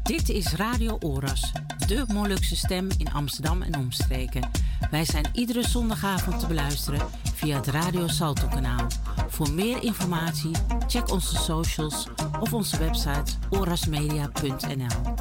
Dit is Radio Oras, de Molukse stem in Amsterdam en omstreken. Wij zijn iedere zondagavond te beluisteren via het Radio Salto kanaal. Voor meer informatie check onze socials of onze website orasmedia.nl.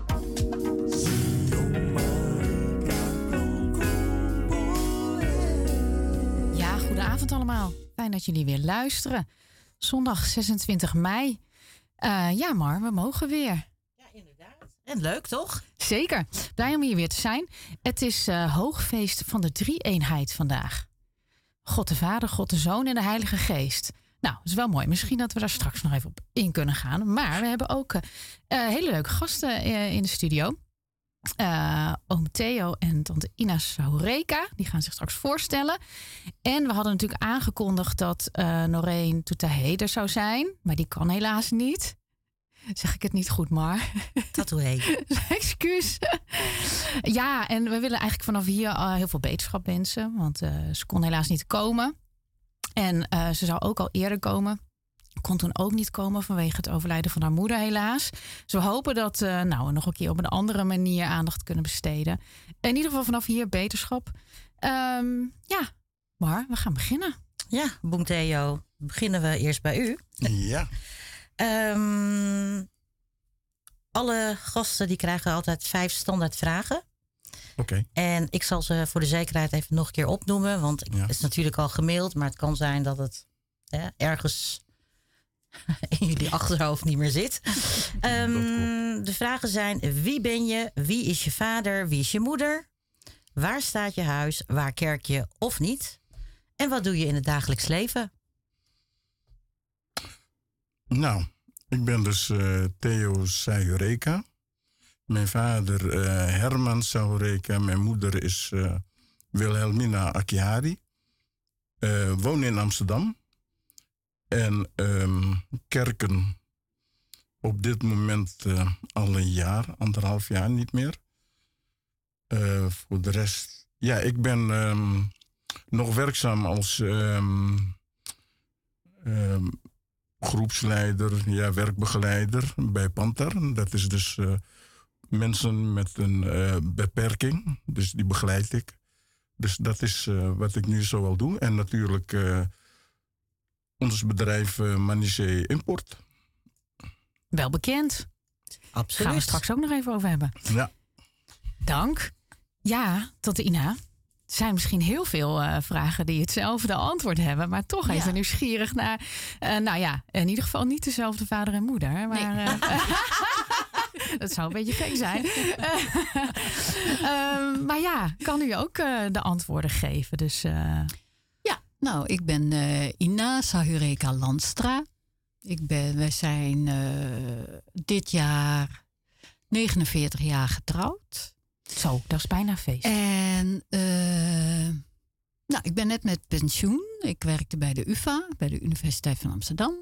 Ja, goedenavond allemaal. Fijn dat jullie weer luisteren. Zondag 26 mei. Ja, Mar, we mogen weer. Ja, inderdaad. En leuk, toch? Zeker. Blij om hier weer te zijn. Het is hoogfeest van de drie-eenheid vandaag. God de Vader, God de Zoon en de Heilige Geest. Nou, dat is wel mooi. Misschien dat we daar straks nog even op in kunnen gaan. Maar we hebben ook hele leuke gasten in de studio. Oom Theo en tante Ina Saureka. Die gaan zich straks voorstellen. En we hadden natuurlijk aangekondigd dat Noreen Toutahe er zou zijn. Maar die kan helaas niet. Zeg ik het niet goed, maar. Tatoeëe. Excuus. Ja, en we willen eigenlijk vanaf hier heel veel beterschap wensen. Want ze kon helaas niet komen. En ze zou ook al eerder komen. Kon toen ook niet komen vanwege het overlijden van haar moeder helaas. Dus we hopen dat we nog een keer op een andere manier aandacht kunnen besteden. In ieder geval vanaf hier beterschap. Ja, maar we gaan beginnen. Ja, Boem Theo. Beginnen we eerst bij u. Ja. Alle gasten die krijgen altijd 5 standaard vragen. Oké. En ik zal ze voor de zekerheid even nog een keer opnoemen. Want het is natuurlijk al gemaild. Maar het kan zijn dat het ergens in jullie achterhoofd niet meer zit. De vragen zijn: wie ben je? Wie is je vader? Wie is je moeder? Waar staat je huis? Waar kerk je of niet? En wat doe je in het dagelijks leven? Nou, ik ben dus Theo Saureka. Mijn vader Herman Saureka. Mijn moeder is Wilhelmina Akihari. Woon in Amsterdam. En kerken op dit moment al een jaar, 1,5 jaar niet meer. Voor de rest, ja, ik ben nog werkzaam als groepsleider, ja, werkbegeleider bij Panther. Dat is dus mensen met een beperking, dus die begeleid ik. Dus dat is wat ik nu zoal doe. En natuurlijk ons bedrijf Manissé Import. Wel bekend. Absoluut. Gaan we straks ook nog even over hebben. Ja. Dank. Ja, tante Ina. Er zijn misschien heel veel vragen die hetzelfde antwoord hebben. Maar toch even nieuwsgierig naar. In ieder geval niet dezelfde vader en moeder. Maar nee. Dat zou een beetje gek zijn. Maar ja, kan u ook de antwoorden geven? Dus, Ja, nou, ik ben Ina Saureka Landstra. Wij zijn dit jaar 49 jaar getrouwd. Zo, dat is bijna feest. En ik ben net met pensioen. Ik werkte bij de UvA, bij de Universiteit van Amsterdam.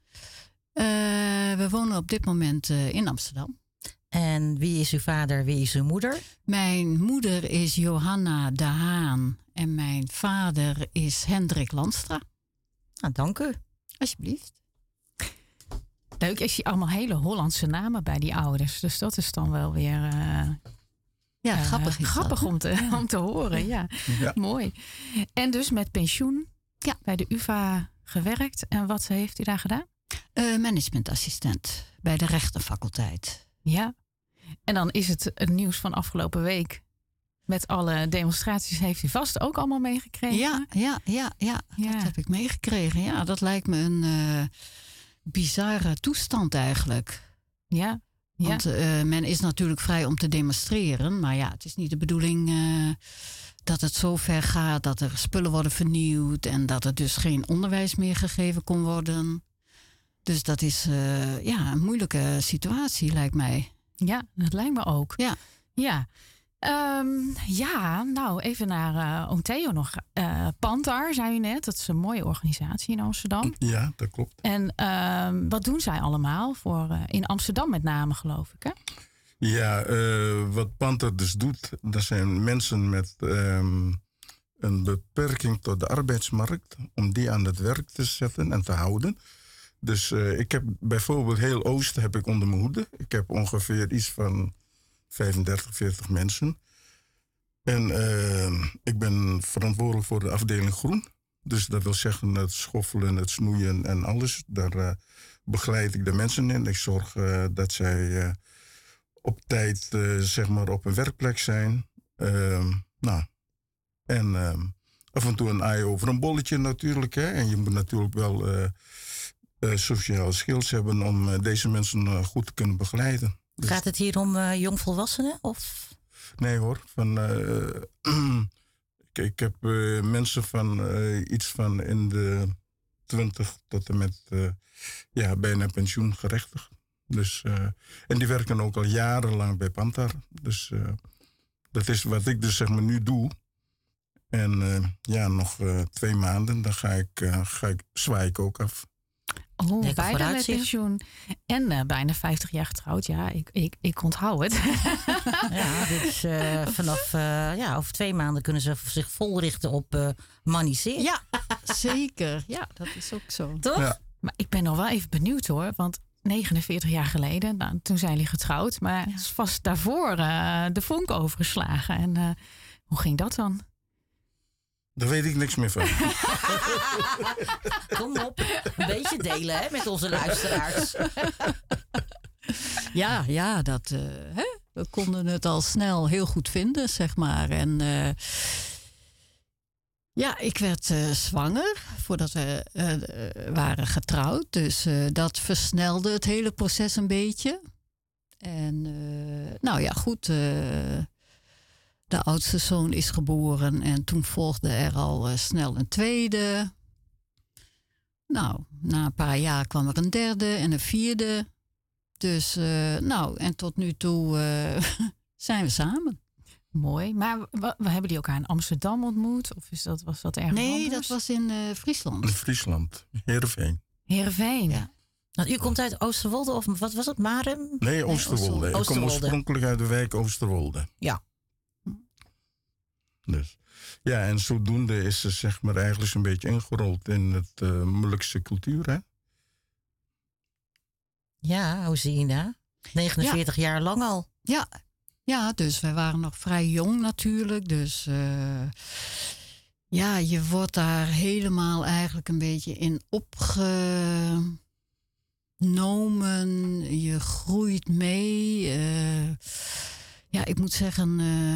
We wonen op dit moment in Amsterdam. En wie is uw vader, wie is uw moeder? Mijn moeder is Johanna de Haan en mijn vader is Hendrik Landstra. Nou, dank u. Alsjeblieft. Leuk, ik zie allemaal hele Hollandse namen bij die ouders. Dus dat is dan wel weer grappig om te horen. Ja. Mooi. En dus met pensioen bij de UvA gewerkt. En wat heeft u daar gedaan? Managementassistent bij de rechtenfaculteit. Ja. En dan is het nieuws van afgelopen week. Met alle demonstraties heeft u vast ook allemaal meegekregen. Ja. Dat heb ik meegekregen. Ja, dat lijkt me een bizarre toestand eigenlijk. Ja. Want men is natuurlijk vrij om te demonstreren. Maar ja, het is niet de bedoeling dat het zo ver gaat dat er spullen worden vernieuwd. En dat er dus geen onderwijs meer gegeven kon worden. Dus dat is een moeilijke situatie, lijkt mij. Ja, dat lijkt me ook. Ja. Even naar oom Theo nog. Pantar, zei u net. Dat is een mooie organisatie in Amsterdam. Ja, dat klopt. En wat doen zij allemaal? In Amsterdam met name, geloof ik, hè? Ja, wat Pantar dus doet, dat zijn mensen met een beperking tot de arbeidsmarkt, om die aan het werk te zetten en te houden. Dus ik heb bijvoorbeeld heel Oost heb ik onder mijn hoede. Ik heb ongeveer iets van 35, 40 mensen. En ik ben verantwoordelijk voor de afdeling groen. Dus dat wil zeggen het schoffelen, het snoeien en alles. Daar begeleid ik de mensen in. Ik zorg dat zij op tijd zeg maar op een werkplek zijn. Af en toe een ei over een bolletje natuurlijk. Hè. En je moet natuurlijk wel sociale skills hebben om deze mensen goed te kunnen begeleiden. Dus Gaat het hier om jongvolwassenen? Of? nee hoor. Ik heb mensen van iets van in de 20 tot en met bijna pensioengerechtigd. Dus, en die werken ook al jarenlang bij Pantar. Dus dat is wat ik dus zeg maar nu doe. En nog 2 maanden, dan zwaai ik ook af. Oh, Lekker bijna met vooruitzicht. pensioen. En bijna 50 jaar getrouwd. Ja, ik onthoud het. Ja, dus vanaf over 2 maanden kunnen ze zich vol richten op maniseren. Ja, zeker. Ja, dat is ook zo. Toch? Ja. Maar ik ben nog wel even benieuwd hoor. Want 49 jaar geleden, toen zijn jullie getrouwd. Maar is vast daarvoor de vonk overgeslagen. En hoe ging dat dan? Daar weet ik niks meer van. Kom op, een beetje delen hè, met onze luisteraars. Ja, dat, we konden het al snel heel goed vinden, zeg maar. En ik werd zwanger voordat we waren getrouwd. Dus dat versnelde het hele proces een beetje. En goed... De oudste zoon is geboren en toen volgde er al snel een tweede. Nou, na een paar jaar kwam er een derde en een vierde. Dus, en tot nu toe zijn we samen. Mooi. Maar we hebben die elkaar in Amsterdam ontmoet? Of was dat ergens Nee, anders? dat was in Friesland. In Friesland, Heerenveen. Heerenveen. Ja. Nou, u komt uit Oosterwolde of wat was het, Marem? Nee, Oosterwolde. Ik kom Oosterwolde. oorspronkelijk uit de wijk Oosterwolde. Ja. Dus. Ja, en zodoende is ze zeg maar eigenlijk een beetje ingerold in het Molukse cultuur. Hè? Ja, hoe zie je dat? 49 jaar lang al. Ja, dus wij waren nog vrij jong natuurlijk. Dus je wordt daar helemaal eigenlijk een beetje in opgenomen. Je groeit mee. Ik moet zeggen...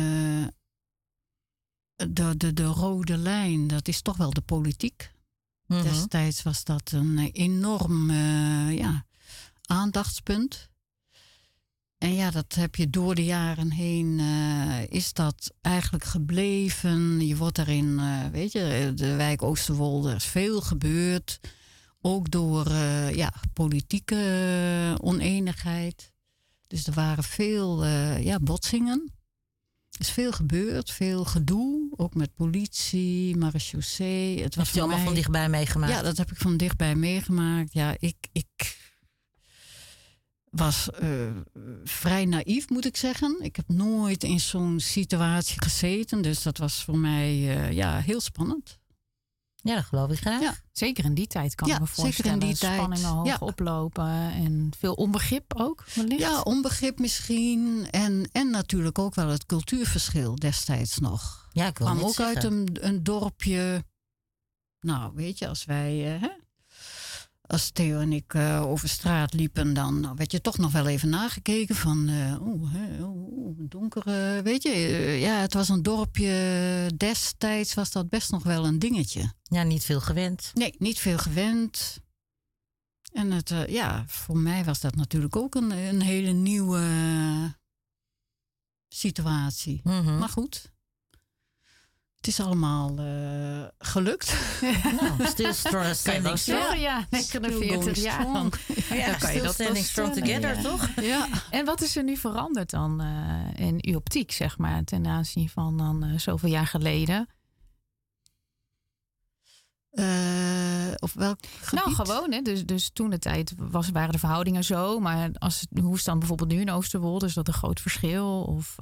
De rode lijn, dat is toch wel de politiek. Mhm. Destijds was dat een enorm aandachtspunt. En dat heb je door de jaren heen, is dat eigenlijk gebleven. Je wordt daarin, de wijk Oosterwolde, er is veel gebeurd. Ook door politieke oneenigheid. Dus er waren veel botsingen. Er is veel gebeurd, veel gedoe. Ook met politie, marechaussee. Het was Heeft u allemaal van dichtbij meegemaakt? Ja, dat heb ik van dichtbij meegemaakt. Ja, ik was vrij naïef, moet ik zeggen. Ik heb nooit in zo'n situatie gezeten. Dus dat was voor mij heel spannend. Ja, dat geloof ik graag. Ja. Zeker in die tijd kan ik me zeker voorstellen. in die tijd. Spanningen hoog oplopen en veel onbegrip ook wellicht. Ja, onbegrip misschien. En natuurlijk ook wel het cultuurverschil destijds nog. Ja, ik wil kwam net ook zeggen. uit een dorpje. Nou, weet je, als wij... Als Theo en ik over straat liepen, dan werd je toch nog wel even nagekeken van... donker, weet je. Het was een dorpje. Destijds was dat best nog wel een dingetje. Ja, niet veel gewend. Nee, niet veel gewend. En het, voor mij was dat natuurlijk ook een hele nieuwe situatie. Mhm. Maar goed. Het is allemaal gelukt. Nou, still strong, standing strong. Ja, 49 jaar. Dan Ja, kan je still dat standing wel strong stellen, together, ja. toch? Ja. En wat is er nu veranderd dan in uw optiek, zeg maar, ten aanzien van dan zoveel jaar geleden? Op welk gebied? Nou, gewoon, hè. Dus toen de tijd waren de verhoudingen zo. Maar hoe is het dan bijvoorbeeld nu in Oosterwolde? Is dat een groot verschil? Of,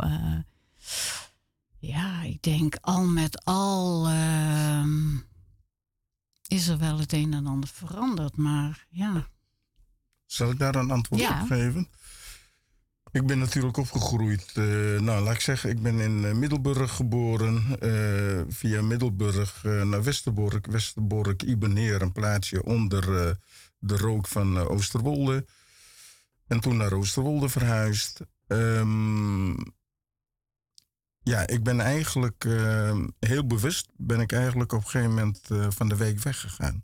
Ja, ik denk al met al is er wel het een en ander veranderd. Maar ja. Zal ik daar een antwoord op geven? Ik ben natuurlijk opgegroeid. Laat ik zeggen, ik ben in Middelburg geboren. Via Middelburg naar Westerbork. Westerbork, Iberneer, een plaatsje onder de rook van Oosterwolde. En toen naar Oosterwolde verhuisd. Ik ben eigenlijk heel bewust ben ik eigenlijk op een gegeven moment van de wijk weggegaan.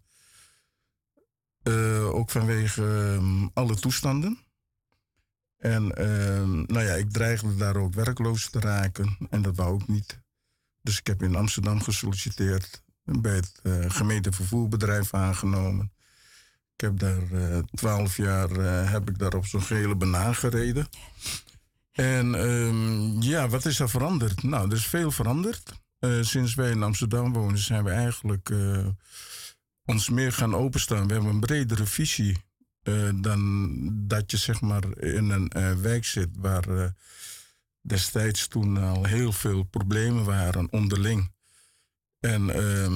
Ook vanwege alle toestanden. En ik dreigde daar ook werkloos te raken. En dat wou ik niet. Dus ik heb in Amsterdam gesolliciteerd. Bij het gemeentevervoerbedrijf aangenomen. Ik heb daar 12 jaar heb ik daar op zo'n gele banaan gereden. En wat is er veranderd? Nou, er is veel veranderd. Sinds wij in Amsterdam wonen zijn we eigenlijk ons meer gaan openstaan. We hebben een bredere visie dan dat je zeg maar in een wijk zit waar destijds toen al heel veel problemen waren onderling. En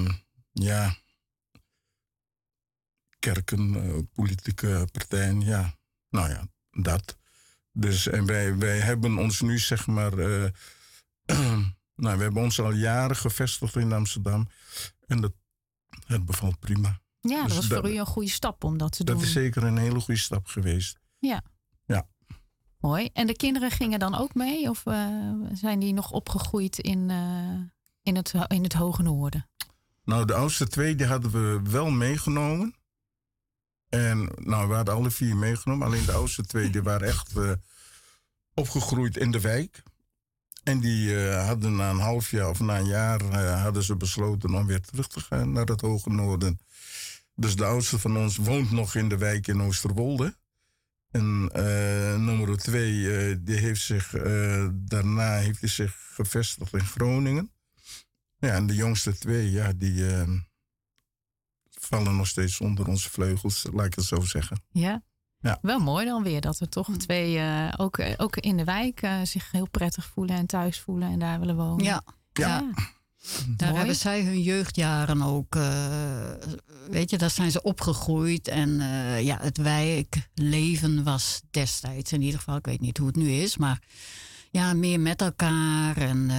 kerken, politieke partijen, dat. Dus en wij hebben ons nu zeg maar, we hebben ons al jaren gevestigd in Amsterdam en het bevalt prima. Ja, dus dat was voor u een goede stap om dat te doen. Dat is zeker een hele goede stap geweest. Ja. Mooi. En de kinderen gingen dan ook mee? Of zijn die nog opgegroeid in het Hoge Noorden? Nou, de oudste 2 die hadden we wel meegenomen. En we hadden alle 4 meegenomen. Alleen de oudste 2 die waren echt opgegroeid in de wijk. En die hadden na een half jaar of na een jaar hadden ze besloten om weer terug te gaan naar het Hoge Noorden. Dus de oudste van ons woont nog in de wijk in Oosterwolde. En nummer 2, die heeft zich daarna heeft hij zich gevestigd in Groningen. Ja, en de jongste 2, die vallen nog steeds onder onze vleugels, laat ik het zo zeggen. Ja. Wel mooi dan weer dat er toch 2 ook in de wijk zich heel prettig voelen en thuis voelen en daar willen wonen. Ja. Daar hebben zij hun jeugdjaren ook, daar zijn ze opgegroeid. En het wijkleven was destijds in ieder geval, ik weet niet hoe het nu is, maar meer met elkaar. En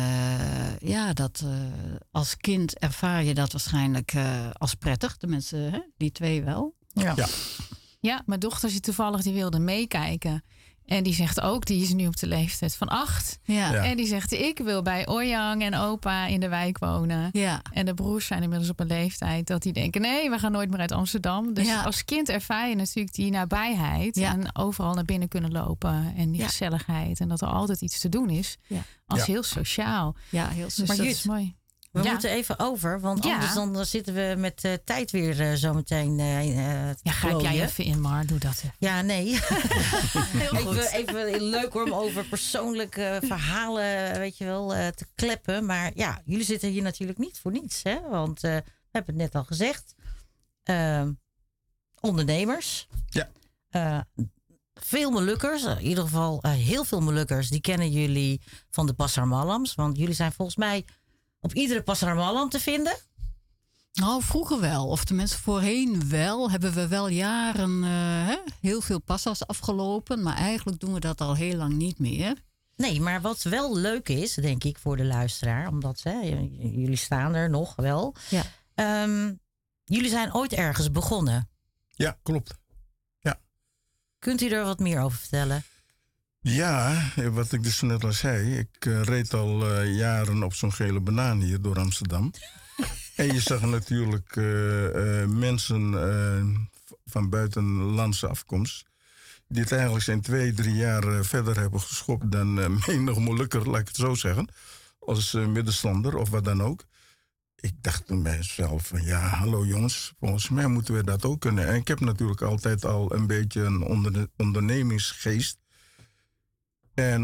als kind ervaar je dat waarschijnlijk als prettig. De mensen, die 2 wel. Ja, mijn dochter toevallig die wilde meekijken. En die zegt ook, die is nu op de leeftijd van 8. Ja. En die zegt, ik wil bij Oyang en opa in de wijk wonen. Ja. En de broers zijn inmiddels op een leeftijd dat die denken, nee, we gaan nooit meer uit Amsterdam. Dus als kind ervaar je natuurlijk die nabijheid. Ja. En overal naar binnen kunnen lopen. En die gezelligheid. En dat er altijd iets te doen is. Ja. Als heel sociaal. Ja, heel sociaal. Dus dat is mooi. We moeten even over, want anders dan zitten we met tijd weer zometeen grijp jij even in, Mar. Doe dat even. Ja, nee. even leuk hoor, om over persoonlijke verhalen, te kleppen. Maar jullie zitten hier natuurlijk niet voor niets, hè? Want we hebben het net al gezegd. Ondernemers. Ja. Veel Molukkers, in ieder geval heel veel Molukkers, die kennen jullie van de Pasar Malams. Want jullie zijn volgens mij op iedere Pasar Malam te vinden? Nou, vroeger wel. Of tenminste voorheen wel. Hebben we wel jaren heel veel passas afgelopen. Maar eigenlijk doen we dat al heel lang niet meer. Nee, maar wat wel leuk is, denk ik, voor de luisteraar. Omdat jullie staan er nog wel. Ja. Jullie zijn ooit ergens begonnen. Ja, klopt. Ja. Kunt u er wat meer over vertellen? Ja, wat ik dus net al zei. Ik reed al jaren op zo'n gele banaan hier door Amsterdam. En je zag natuurlijk mensen van buitenlandse afkomst. Die het eigenlijk zijn 2-3 jaar verder hebben geschopt dan menig Molukker, laat ik het zo zeggen. Als middenstander of wat dan ook. Ik dacht bij mezelf van hallo jongens, volgens mij moeten we dat ook kunnen. En ik heb natuurlijk altijd al een beetje een ondernemingsgeest. En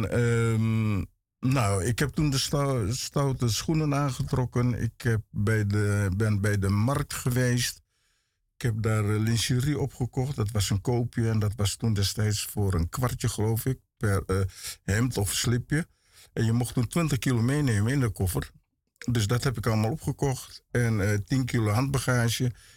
ik heb toen de stoute schoenen aangetrokken. Ik ben bij de markt geweest. Ik heb daar lingerie opgekocht. Dat was een koopje en dat was toen destijds voor een kwartje, geloof ik, per hemd of slipje. En je mocht toen 20 kilo meenemen in de koffer. Dus dat heb ik allemaal opgekocht. En 10 kilo handbagage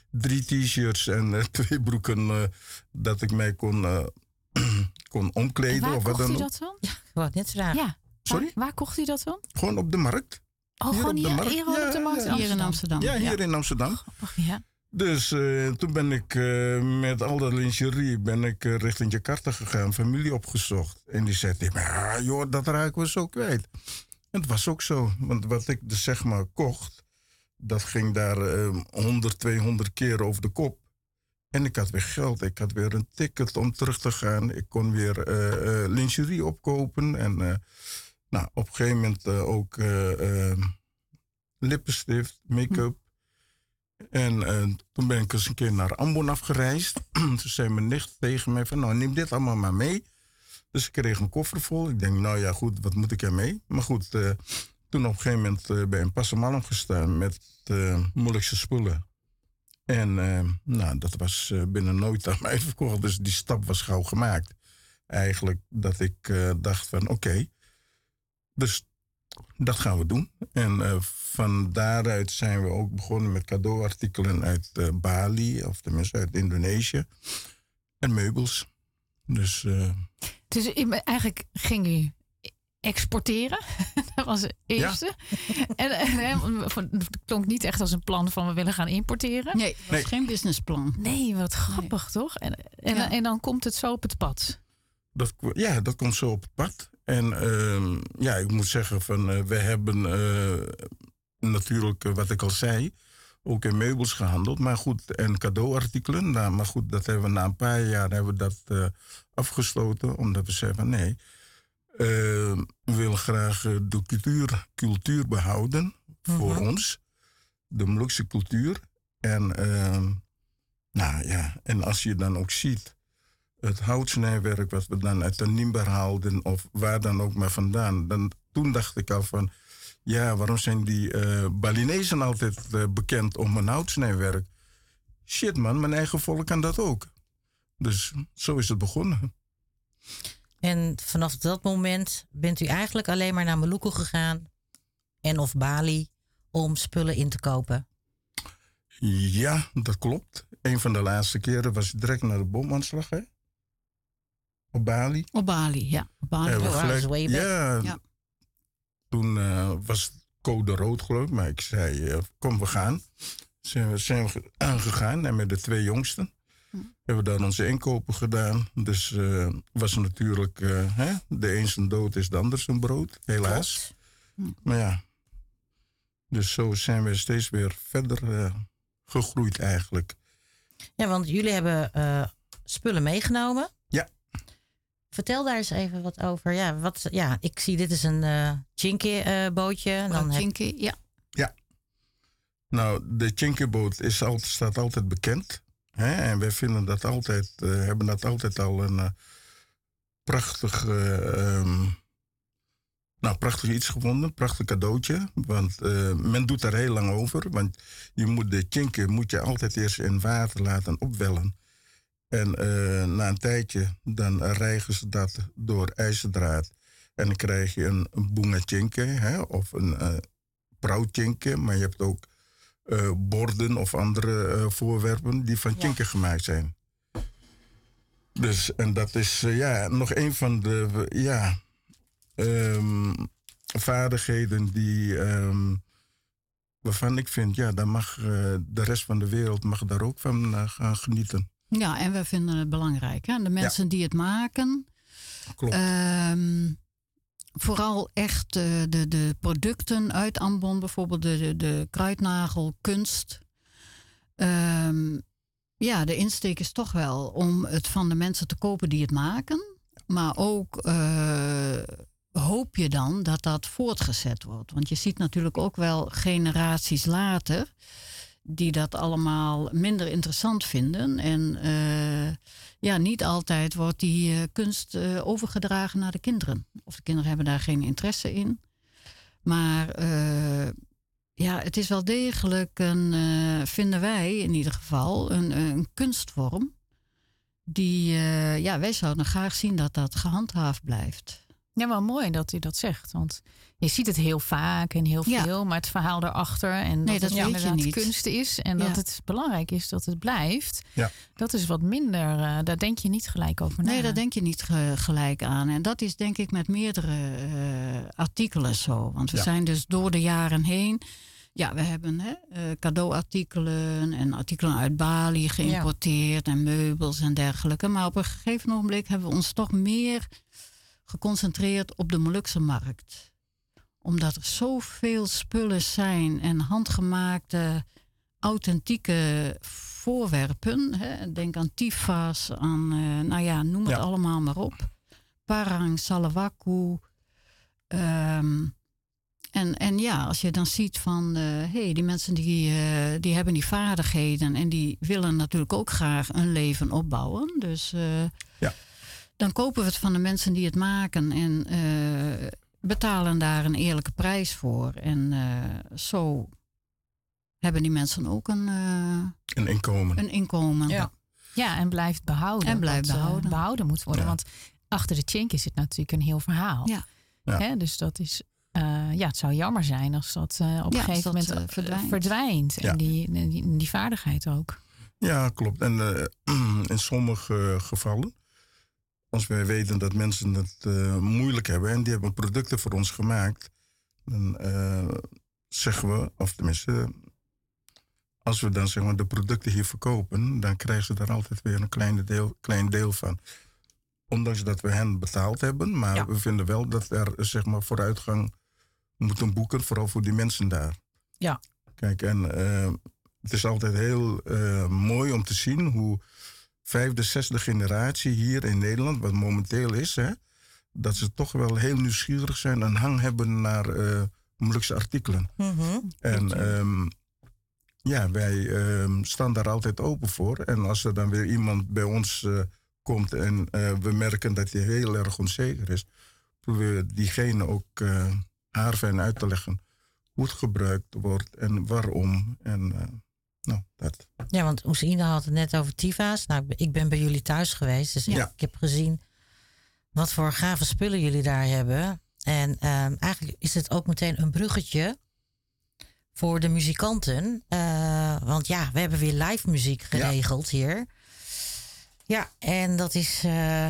3 t-shirts en 2 broeken dat ik mij kon omkleden. Waar of wat kocht dan u ook. dat dan? Ja, ik wou het net vragen. Ja. Sorry? Waar kocht u dat dan? Gewoon op de markt. Oh, gewoon hier op de markt Hier in Amsterdam. Ja, hier in Amsterdam. Grappig, ja. Dus toen ben ik met al dat lingerie richting Jakarta gegaan, familie opgezocht. En die zei tegen mij, joh, dat raken we zo kwijt. En het was ook zo, want wat ik dus zeg maar kocht, dat ging daar 100, 200 keer over de kop. En ik had weer geld, ik had weer een ticket om terug te gaan. Ik kon weer lingerie opkopen en op een gegeven moment ook lippenstift, make-up. En toen ben ik eens een keer naar Ambon afgereisd. Toen zei mijn nicht tegen mij van, nou neem dit allemaal maar mee. Dus ik kreeg een koffer vol. Ik denk, nou ja goed, wat moet ik ermee? Maar goed, toen op een gegeven moment bij een Passamalm gestaan met moeilijkste spullen. En dat was binnen nooit aan mij verkocht. Dus die stap was gauw gemaakt. Eigenlijk dat ik dacht van oké, dus dat gaan we doen. En van daaruit zijn we ook begonnen met cadeauartikelen uit Bali, of tenminste uit Indonesië. En meubels. Dus eigenlijk ging u exporteren. Dat was het eerste. Ja. En het klonk niet echt als een plan van we willen gaan importeren. Nee, dat was geen businessplan. Nee, wat grappig toch? En dan komt het zo op het pad. Dat komt zo op het pad. En ik moet zeggen van we hebben natuurlijk, wat ik al zei, ook in meubels gehandeld. Maar goed, en cadeauartikelen. Maar goed, dat hebben we na een paar jaar hebben we dat afgesloten. Omdat we zeiden van nee, we willen graag de cultuur behouden voor ons. De Molukse cultuur. En en als je dan ook ziet het houtsnijwerk wat we dan uit de Nimber haalden of waar dan ook maar vandaan. Toen dacht ik al van, ja, waarom zijn die Balinezen altijd bekend om hun houtsnijwerk? Shit man, mijn eigen volk kan dat ook. Dus zo is het begonnen. En vanaf dat moment bent u eigenlijk alleen maar naar Maluku gegaan en of Bali om spullen in te kopen? Ja, dat klopt. Een van de laatste keren was direct naar de bomaanslag, hè? Op Bali. Op Bali, ja. Op Bali. Ja. Toen was het code rood, geloof ik. Maar ik zei, kom, we gaan. Zijn we aangegaan. En met de 2 jongsten hebben we daar onze inkopen gedaan. Dus was natuurlijk, de een zijn dood is de ander zijn brood. Helaas. Maar ja. Dus zo zijn we steeds weer verder gegroeid eigenlijk. Ja, want jullie hebben spullen meegenomen. Ja. Vertel daar eens even wat over. Ja, ik zie dit is een Chinky bootje. Chinky, ja. Ja. Nou, de Chinky boot staat altijd bekend. Hè? En wij vinden dat altijd, hebben dat altijd al een prachtig iets gevonden. Prachtig cadeautje. Want men doet daar heel lang over. Want de Chinky moet je altijd eerst in water laten opwellen. En na een tijdje dan rijgen ze dat door ijzerdraad. En dan krijg je een bunga chinke, of een prauwchinke. Maar je hebt ook borden of andere voorwerpen die van chinke gemaakt zijn. Dus, en dat is nog een van de vaardigheden die waarvan ik vind, dan mag de rest van de wereld mag daar ook van gaan genieten. Ja, en we vinden het belangrijk. Hè? De mensen die het maken. Klopt. Vooral echt de producten uit Ambon, bijvoorbeeld de kruidnagelkunst. De insteek is toch wel om het van de mensen te kopen die het maken. Maar ook hoop je dan dat dat voortgezet wordt. Want je ziet natuurlijk ook wel generaties later die dat allemaal minder interessant vinden. En niet altijd wordt die kunst overgedragen naar de kinderen. Of de kinderen hebben daar geen interesse in. Maar het is wel degelijk vinden wij in ieder geval, een kunstvorm. Die, wij zouden graag zien dat dat gehandhaafd blijft. Ja, wel mooi dat u dat zegt. Want je ziet het heel vaak en heel veel, maar het verhaal erachter en dat het inderdaad niet kunst is en dat het belangrijk is dat het blijft. Ja. Dat is wat minder. Daar denk je niet gelijk over na. Nee, daar denk je niet gelijk aan. En dat is denk ik met meerdere artikelen zo. Want we zijn dus door de jaren heen. Ja, we hebben cadeauartikelen en artikelen uit Bali geïmporteerd en meubels en dergelijke. Maar op een gegeven moment hebben we ons toch meer geconcentreerd op de Molukse markt. Omdat er zoveel spullen zijn en handgemaakte, authentieke voorwerpen. Hè. Denk aan tifas, aan, noem het allemaal maar op. Parang, Salawaku. En als je dan ziet van, die mensen die hebben die vaardigheden en die willen natuurlijk ook graag een leven opbouwen. Dus dan kopen we het van de mensen die het maken en betalen daar een eerlijke prijs voor. En zo hebben die mensen ook een inkomen. Een inkomen. Ja, en blijft behouden. En blijft behouden moet worden. Ja. Want achter de chink zit natuurlijk een heel verhaal. Ja. Hè? Dus dat is... het zou jammer zijn als dat op een gegeven moment verdwijnt. En die vaardigheid ook. Ja, klopt. En in sommige gevallen, als wij weten dat mensen het moeilijk hebben en die hebben producten voor ons gemaakt, dan zeggen we, of tenminste, als we dan zeg maar de producten hier verkopen, dan krijgen ze daar altijd weer een klein deel van. Ondanks dat we hen betaald hebben, maar we vinden wel dat er zeg maar vooruitgang moeten boeken, vooral voor die mensen daar. Ja. Kijk, en het is altijd heel mooi om te zien hoe 5e, 6e generatie hier in Nederland, wat momenteel is, dat ze toch wel heel nieuwsgierig zijn en hang hebben naar Molukse artikelen. Mm-hmm. En wij staan daar altijd open voor. En als er dan weer iemand bij ons komt en we merken dat hij heel erg onzeker is, proberen we diegene ook haarfijn uit te leggen hoe het gebruikt wordt en waarom. En dat. Ja, want Oesine had het net over Tifa's. Nou, ik ben bij jullie thuis geweest, dus ik heb gezien wat voor gave spullen jullie daar hebben. En eigenlijk is het ook meteen een bruggetje voor de muzikanten. Want we hebben weer live muziek geregeld hier. Ja, en dat is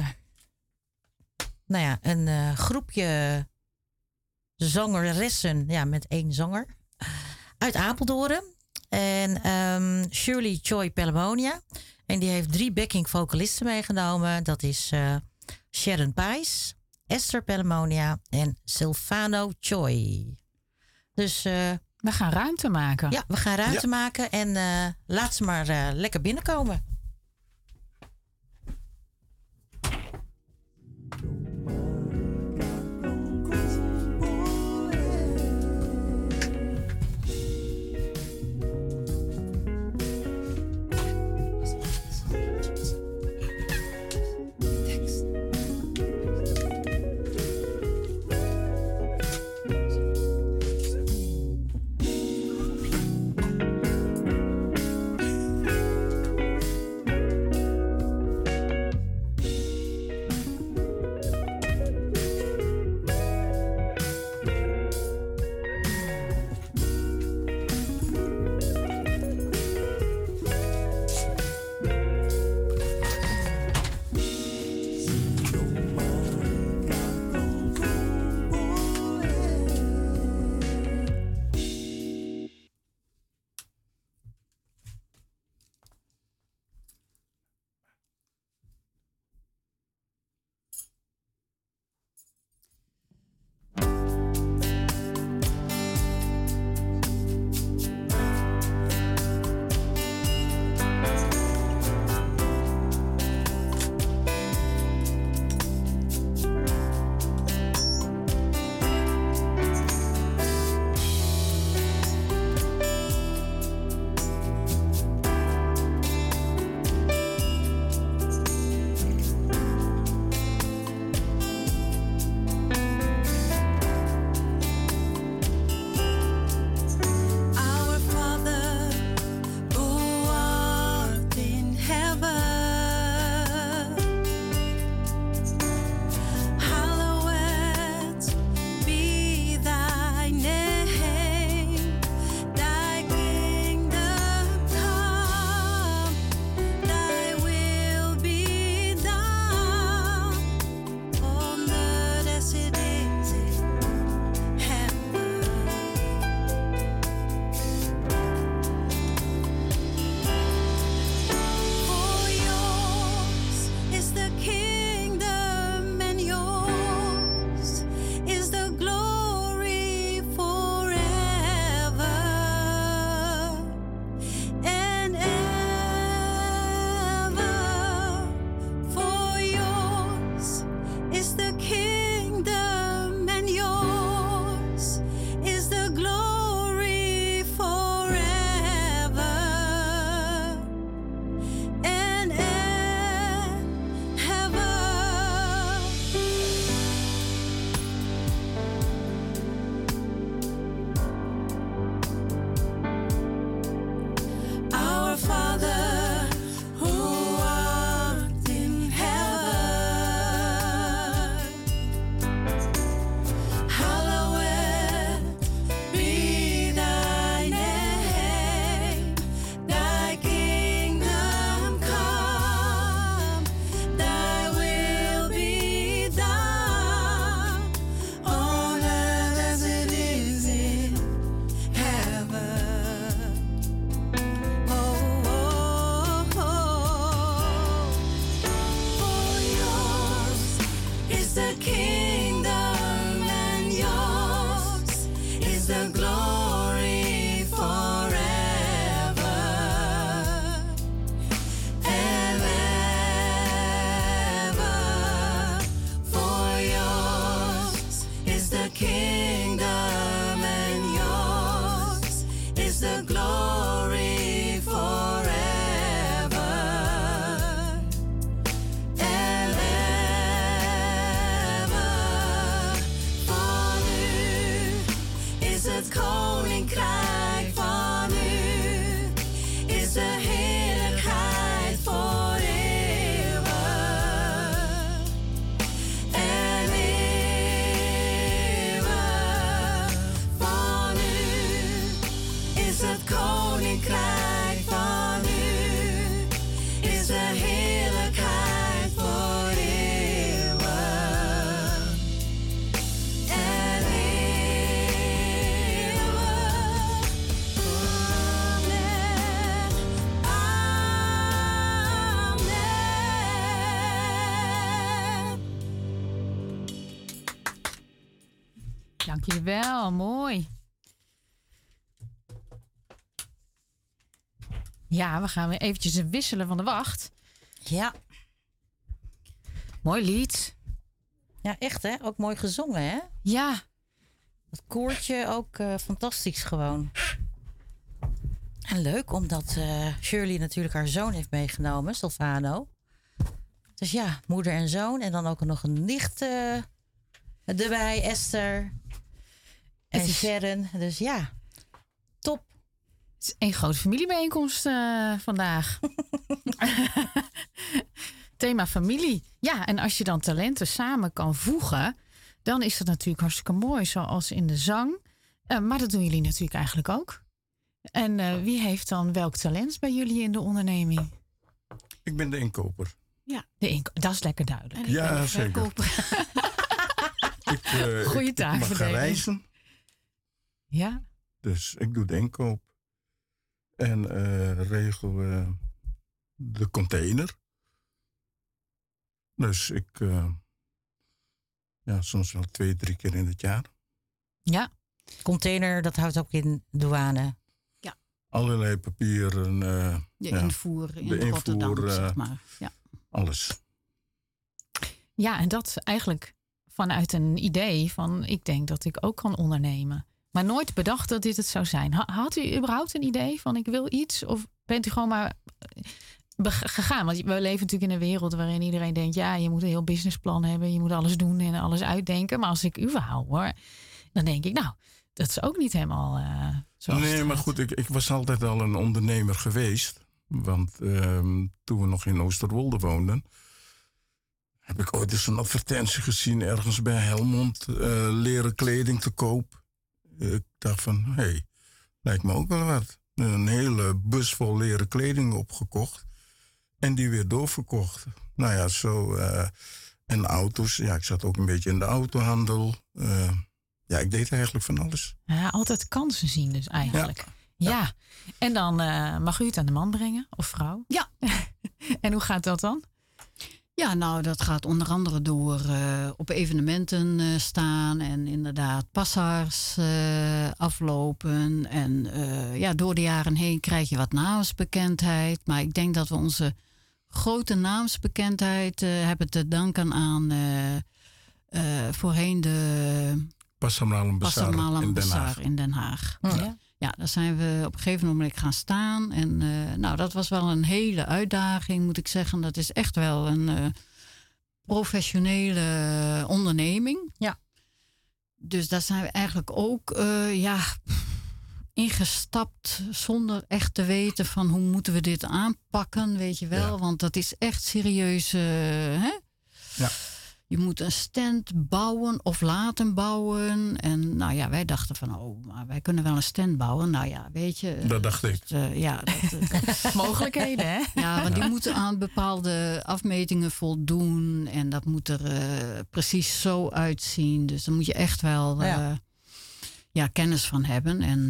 een groepje zangeressen, met 1 zanger uit Apeldoorn. En Shirley Choi Pellemonia. En die heeft 3 backing vocalisten meegenomen. Dat is Sharon Pijs, Esther Pellemonia en Silvano Choi. Dus we gaan ruimte maken. Ja, we gaan ruimte maken en laat ze maar lekker binnenkomen. Dank je wel, mooi. Ja, we gaan weer eventjes wisselen van de wacht. Ja. Mooi lied. Ja, echt hè? Ook mooi gezongen hè? Ja. Het koortje ook fantastisch gewoon. En leuk, omdat Shirley natuurlijk haar zoon heeft meegenomen, Silvano. Dus ja, moeder en zoon. En dan ook nog een nicht erbij, Esther. En Sharon. Dus ja, top. Het is één grote familiebijeenkomst vandaag. Thema familie. Ja, en als je dan talenten samen kan voegen, dan is dat natuurlijk hartstikke mooi. Zoals in de zang. Maar dat doen jullie natuurlijk eigenlijk ook. En wie heeft dan welk talent bij jullie in de onderneming? Ik ben de inkoper. Ja, dat is lekker duidelijk. Ja, zeker. Goeie ik mag gaan reizen. Ja. Dus ik doe de inkoop. En regel de container. Dus ik soms wel 2-3 keer in het jaar. Ja. Container, dat houdt ook in douane. Ja. Allerlei papieren. Invoer in Rotterdam, zeg maar. Ja. Alles. Ja, en dat eigenlijk vanuit een idee van ik denk dat ik ook kan ondernemen. Maar nooit bedacht dat dit het zou zijn. Had u überhaupt een idee van ik wil iets? Of bent u gewoon maar gegaan? Want we leven natuurlijk in een wereld waarin iedereen denkt, ja, je moet een heel businessplan hebben. Je moet alles doen en alles uitdenken. Maar als ik uw verhaal hoor, dan denk ik, nou, dat is ook niet helemaal zoals Nee, maar goed, ik was altijd al een ondernemer geweest. Want toen we nog in Oosterwolde woonden, heb ik ooit eens een advertentie gezien ergens bij Helmond, leren kleding te koop. Ik dacht van, lijkt me ook wel wat. Een hele bus vol leren kleding opgekocht. En die weer doorverkocht. Nou ja, zo. En auto's. Ja, ik zat ook een beetje in de autohandel. Ik deed eigenlijk van alles. Ja, altijd kansen zien dus eigenlijk. Ja. En dan mag u het aan de man brengen of vrouw? Ja. En hoe gaat dat dan? Ja, nou, dat gaat onder andere door op evenementen staan en inderdaad passaars aflopen. En door de jaren heen krijg je wat naamsbekendheid. Maar ik denk dat we onze grote naamsbekendheid hebben te danken aan voorheen de Passamalen Bazaar in Den Haag. Ja. Ja, daar zijn we op een gegeven moment gaan staan. En dat was wel een hele uitdaging, moet ik zeggen. Dat is echt wel een professionele onderneming. Ja. Dus daar zijn we eigenlijk ook ingestapt zonder echt te weten van hoe moeten we dit aanpakken, weet je wel. Ja. Want dat is echt serieus, hè? Ja. Je moet een stand bouwen of laten bouwen. En wij dachten van, maar wij kunnen wel een stand bouwen. Nou ja, weet je. Dat dacht ik. Mogelijkheden, hè? Ja, want die moeten aan bepaalde afmetingen voldoen. En dat moet er precies zo uitzien. Dus daar moet je echt wel kennis van hebben. En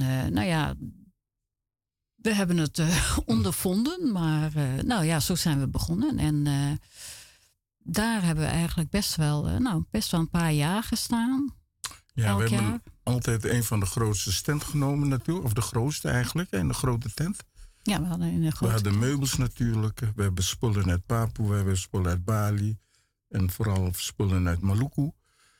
we hebben het ondervonden. Maar zo zijn we begonnen. En daar hebben we eigenlijk best wel een paar jaar gestaan. Ja, we hebben altijd een van de grootste stand genomen natuurlijk. Of de grootste eigenlijk, in de grote tent. Ja, we hadden in de grote We hadden meubels natuurlijk. We hebben spullen uit Papua, we hebben spullen uit Bali. En vooral spullen uit Maluku.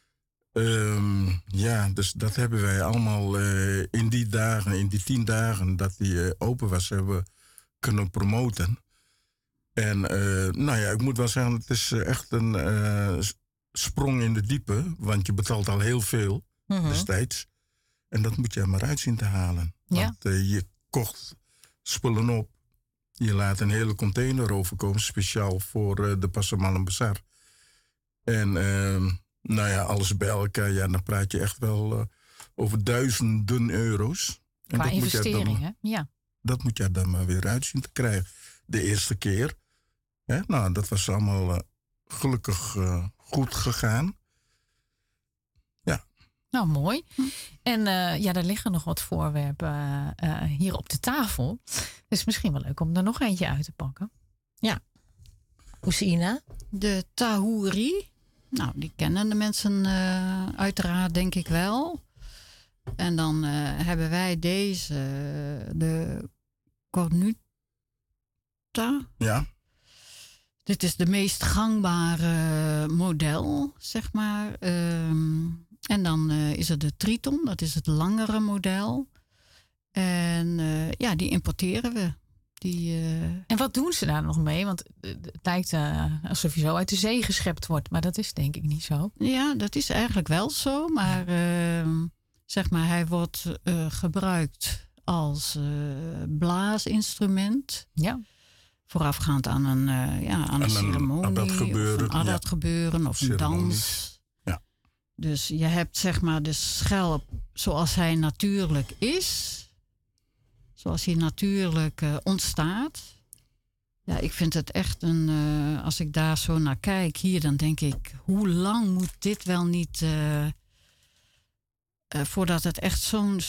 Dus dat hebben wij allemaal in die dagen, in die 10 dagen dat die open was, hebben we kunnen promoten. En ik moet wel zeggen, het is echt een sprong in de diepe. Want je betaalt al heel veel destijds. En dat moet je er maar uit zien te halen. Ja. Want je kocht spullen op. Je laat een hele container overkomen, speciaal voor de Passamalen Bazaar. En alles bij elkaar, dan praat je echt wel over duizenden euro's. En qua investeringen, dat moet je dan maar weer uit zien te krijgen. De eerste keer. Dat was allemaal gelukkig goed gegaan. Ja. Nou, mooi. En er liggen nog wat voorwerpen hier op de tafel. Dus misschien wel leuk om er nog eentje uit te pakken. Ja. Oesina. De Tahouri. Nou, die kennen de mensen uiteraard, denk ik wel. En dan hebben wij deze, de Cornuta. Ja. Dit is de meest gangbare model, zeg maar. En dan is er de Triton, dat is het langere model. En die importeren we. En wat doen ze daar nog mee? Want het lijkt alsof je zo uit de zee geschept wordt. Maar dat is denk ik niet zo. Ja, dat is eigenlijk wel zo. Maar zeg maar, hij wordt gebruikt als blaasinstrument. Ja. Voorafgaand aan een ceremonie. Of een adat-gebeuren of een dans. Ja. Dus je hebt zeg maar de schelp zoals hij natuurlijk is. Zoals hij natuurlijk ontstaat. Ja, ik vind het echt als ik daar zo naar kijk hier, dan denk ik, hoe lang moet dit wel niet voordat het echt zo'n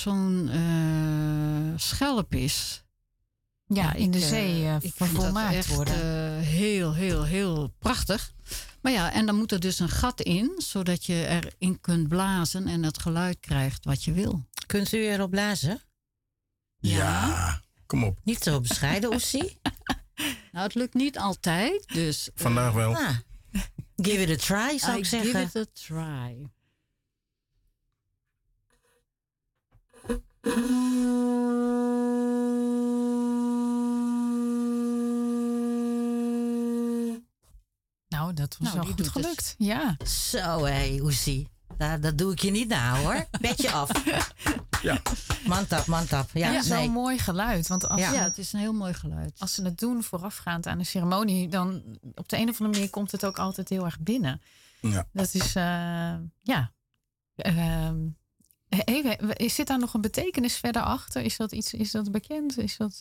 schelp is. Ja, in de zee vervolmaakt worden. Heel, heel, heel prachtig. Maar ja, en dan moet er dus een gat in, zodat je erin kunt blazen en het geluid krijgt wat je wil. Kunt u erop blazen? Ja, kom op. Niet zo bescheiden, Oesie. Nou, het lukt niet altijd, dus... Vandaag wel. Give it a try, zou ik zeggen. Give it a try. Nou, dat was wel goed gelukt. Ja. Zo, Oesie. Dat doe ik je niet na, hoor. Betje af. Ja. Mantap. Ja, het is wel een mooi geluid. Want het is een heel mooi geluid. Als ze het doen voorafgaand aan de ceremonie, dan op de een of andere manier komt het ook altijd heel erg binnen. Ja. Dat is, zit daar nog een betekenis verder achter? Is dat bekend?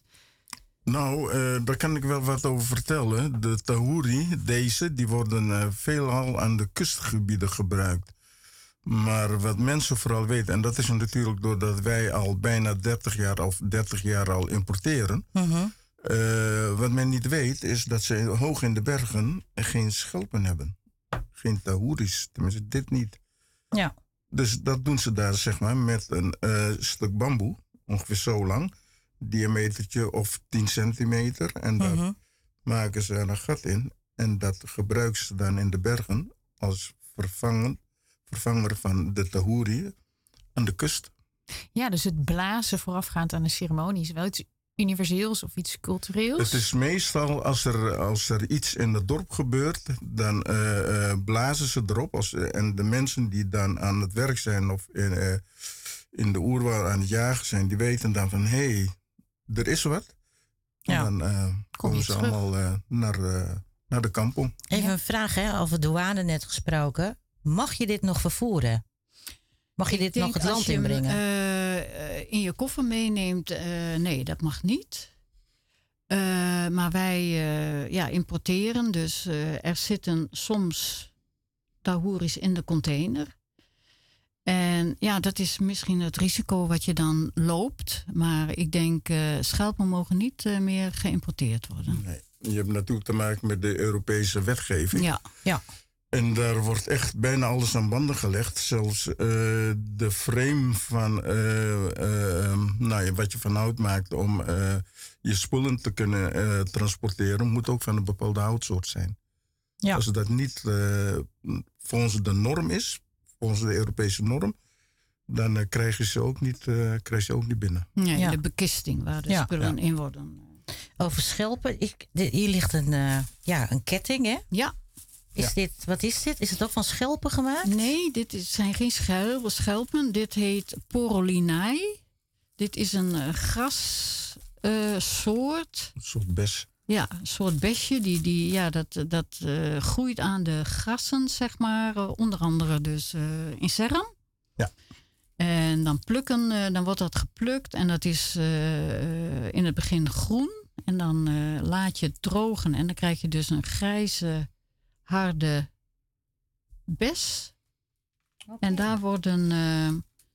Nou, daar kan ik wel wat over vertellen. De Tahoeri, die worden veelal aan de kustgebieden gebruikt. Maar wat mensen vooral weten, en dat is natuurlijk doordat wij al bijna 30 jaar al importeren. Wat men niet weet, is dat ze hoog in de bergen geen schelpen hebben. Geen Tahoeris, tenminste dit niet. Ja. Dus dat doen ze daar, zeg maar, met een stuk bamboe, ongeveer zo lang. Diametertje of 10 centimeter. En daar maken ze een gat in. En dat gebruiken ze dan in de bergen als vervanger van de Tahoeri aan de kust. Ja, dus het blazen voorafgaand aan de ceremonie is wel iets universeels of iets cultureels? Het is meestal als er iets in het dorp gebeurt, dan blazen ze erop. En de mensen die dan aan het werk zijn of in de oerwoud aan het jagen zijn, die weten dan van hé, er is wat. Ja. En dan komen ze allemaal naar de kampong. Even een vraag, over douane net gesproken. Mag je dit nog vervoeren? Mag je dit nog het land inbrengen? In je koffer meeneemt, nee, dat mag niet. Maar wij importeren, dus er zitten soms Tahoeris in de container. En ja, dat is misschien het risico wat je dan loopt. Maar ik denk, schelpen mogen niet meer geïmporteerd worden. Nee, je hebt natuurlijk te maken met de Europese wetgeving. Ja. En daar wordt echt bijna alles aan banden gelegd. Zelfs de frame van wat je van hout maakt om je spullen te kunnen transporteren, moet ook van een bepaalde houtsoort zijn. Ja. Als dat niet volgens de norm is, volgens de Europese norm, dan krijg je ze ook niet binnen. Nee, de bekisting waar de spullen in worden. Over schelpen, hier ligt een ketting, hè? Ja. Wat is dit? Is het ook van schelpen gemaakt? Nee, zijn geen schelpen. Dit heet Porolinae. Dit is een grassoort. Een soort bes. Ja, een soort besje. Dat groeit aan de grassen, zeg maar. Onder andere dus in Serram. Ja. En dan wordt dat geplukt. En dat is in het begin groen. En dan laat je het drogen. En dan krijg je dus een grijze, harde bes. Okay. En daar worden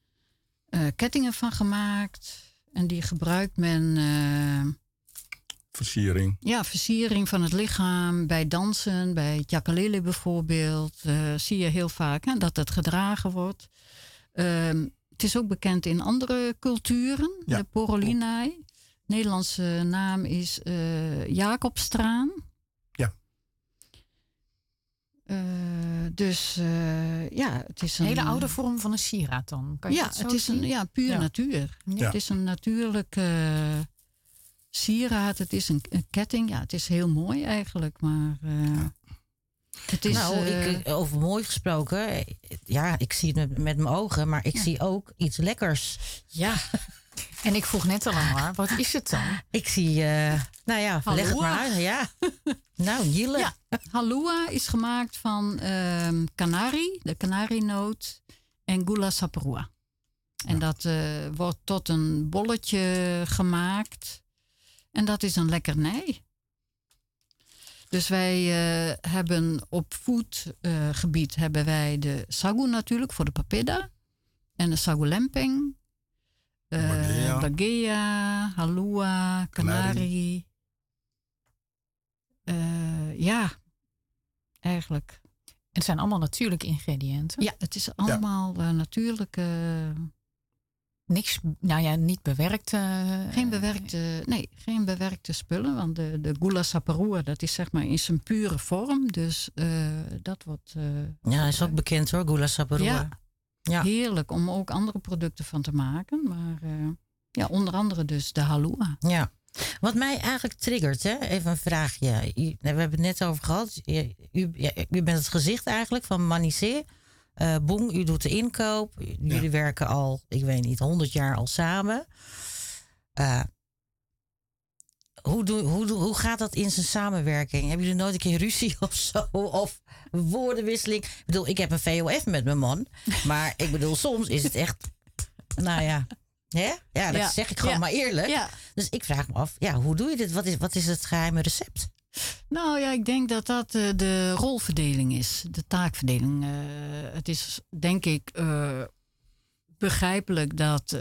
kettingen van gemaakt. En die gebruikt men Versiering. Ja, versiering van het lichaam. Bij dansen, bij tjakalele bijvoorbeeld. Zie je heel vaak dat het gedragen wordt. Het is ook bekend in andere culturen. Ja. De Porolinae. Nederlandse naam is Jacobstraan. Ja. Het is een hele oude vorm van een sieraad dan. Kan je dat zo het is zien? puur natuur. Ja. Het is een natuurlijke sieraad. Het is een ketting. Ja, het is heel mooi eigenlijk. Maar het is... over mooi gesproken. Ja, ik zie het met mijn ogen. Maar ik zie ook iets lekkers. Ja. En ik vroeg net al aan haar, wat is het dan? Ik zie, leg het maar uit. Ja. Nou, Jille. Ja, halua is gemaakt van kanari, de kanarienoot, en gula saparua. En dat wordt tot een bolletje gemaakt. En dat is een lekkernij. Dus wij hebben op foodgebied hebben wij de sagu natuurlijk voor de papeda. En de sagu lempeng. Bagea, halua, kanari. Eigenlijk. Het zijn allemaal natuurlijke ingrediënten. Ja, het is allemaal natuurlijke... Niks, niet bewerkt. Geen bewerkte spullen. Want de gula saparua, dat is zeg maar in zijn pure vorm. Dus dat wordt... dat is ook bekend hoor, gula saparua. Ja, heerlijk om ook andere producten van te maken. Maar onder andere dus de halua. Ja. Wat mij eigenlijk triggert, hè? Even een vraagje. We hebben het net over gehad. U bent het gezicht eigenlijk van Manicé. Boeng, u doet de inkoop. Jullie werken al, 100 jaar al samen. Hoe gaat dat in zijn samenwerking? Hebben jullie nooit een keer ruzie of zo? Of woordenwisseling? Ik bedoel, ik heb een VOF met mijn man. Maar ik bedoel, soms is het echt... Hè? Ja, dat zeg ik gewoon maar eerlijk. Ja. Dus ik vraag me af, hoe doe je dit? Wat is het geheime recept? Nou ja, ik denk dat dat de rolverdeling is. De taakverdeling. Het is denk ik begrijpelijk dat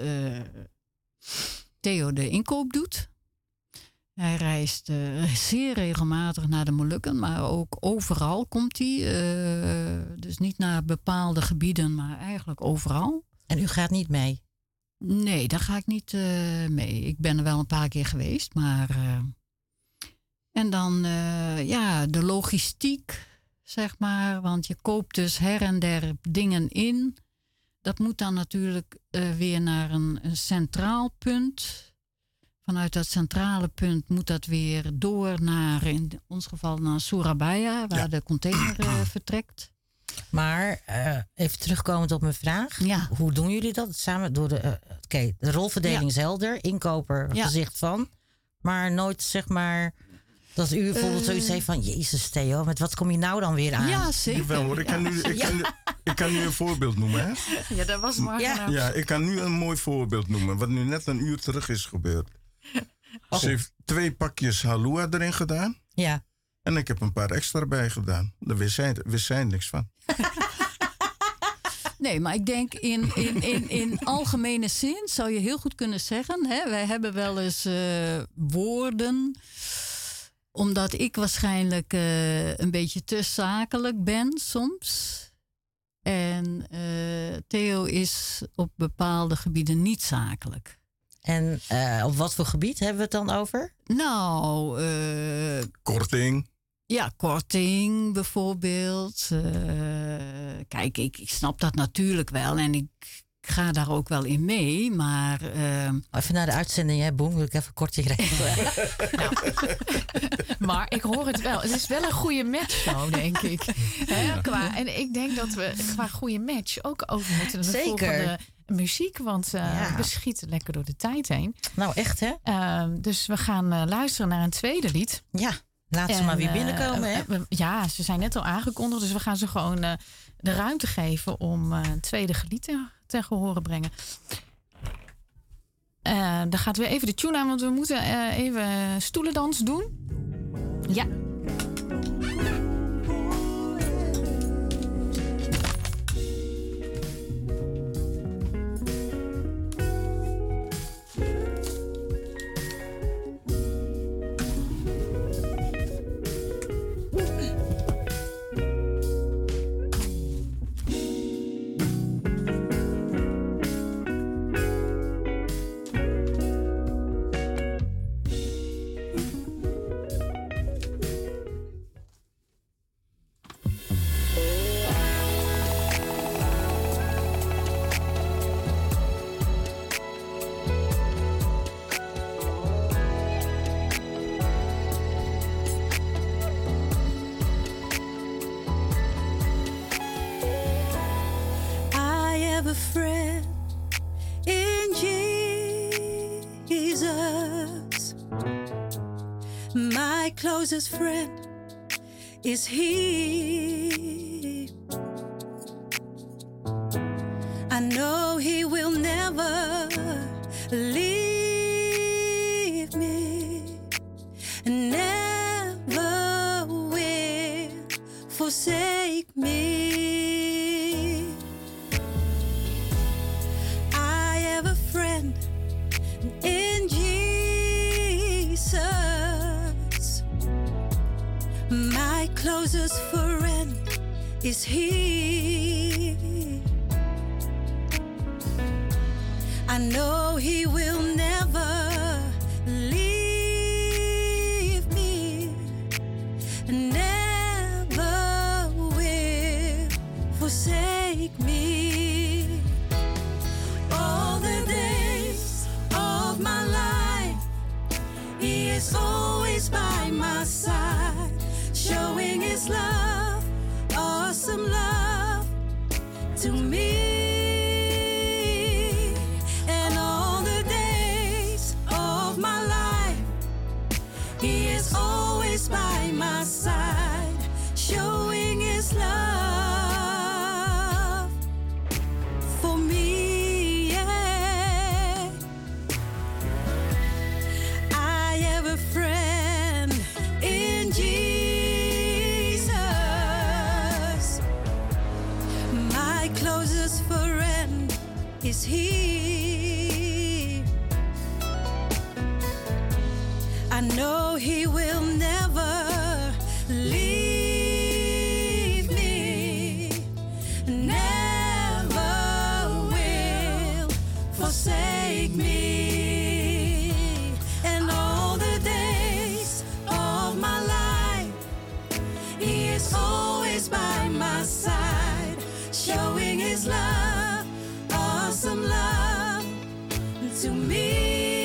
Theo de inkoop doet. Hij reist zeer regelmatig naar de Molukken, maar ook overal komt hij. Dus niet naar bepaalde gebieden, maar eigenlijk overal. En u gaat niet mee? Nee, daar ga ik niet mee. Ik ben er wel een paar keer geweest, maar... En dan de logistiek, zeg maar. Want je koopt dus her en der dingen in. Dat moet dan natuurlijk weer naar een centraal punt. Vanuit dat centrale punt moet dat weer door naar, in ons geval, naar Surabaya, waar de container vertrekt. Maar even terugkomend op mijn vraag. Ja. Hoe doen jullie dat? Samen door de rolverdeling is helder. Inkoper, gezicht van. Maar nooit zeg maar... Dat u bijvoorbeeld zoiets heeft van... Jezus Theo, met wat kom je nou dan weer aan? Ja, zeker. Jawel, hoor. Ik kan nu een voorbeeld noemen. Hè? Ja, dat was maar. Ja, ik kan nu een mooi voorbeeld noemen. Wat nu net een uur terug is gebeurd. Ze heeft 2 pakjes halua erin gedaan. Ja. En ik heb een paar extra bij gedaan. Daar wist zij niks van. Nee, maar ik denk in algemene zin zou je heel goed kunnen zeggen... Hè, wij hebben wel eens woorden... Omdat ik waarschijnlijk een beetje te zakelijk ben soms. En Theo is op bepaalde gebieden niet zakelijk. En op wat voor gebied hebben we het dan over? Nou... korting. Ja, korting bijvoorbeeld. Kijk, ik snap dat natuurlijk wel. En ik ga daar ook wel in mee, maar... Even naar de uitzending, hè, Boem, wil ik even kortje regelen. Maar ik hoor het wel. Het is wel een goede match zo, denk ik. En ik denk dat we qua goede match ook over moeten de volgende muziek. Want we schieten lekker door de tijd heen. Nou, echt hè? Dus we gaan luisteren naar een tweede lied. Ja, laat ze maar weer binnenkomen, hè? Ja, ze zijn net al aangekondigd. Dus we gaan ze gewoon de ruimte geven om een tweede lied te horen brengen. Dan gaat weer even de tune aan, want we moeten even stoelendans doen. Ja. have a friend in Jesus. My closest friend is He. I know He will never leave me, never will forsake me. I have a friend in Jesus. My closest friend is He. I know He will never leave me, never will forsake me. All the days of my life, He is always by my side, showing His love, awesome love to me. By my side, showing His love for me. Yeah. I have a friend in Jesus. My closest friend is He. I know He will never leave me, never will forsake me. And all the days of my life, He is always by my side, showing His love, awesome love to me.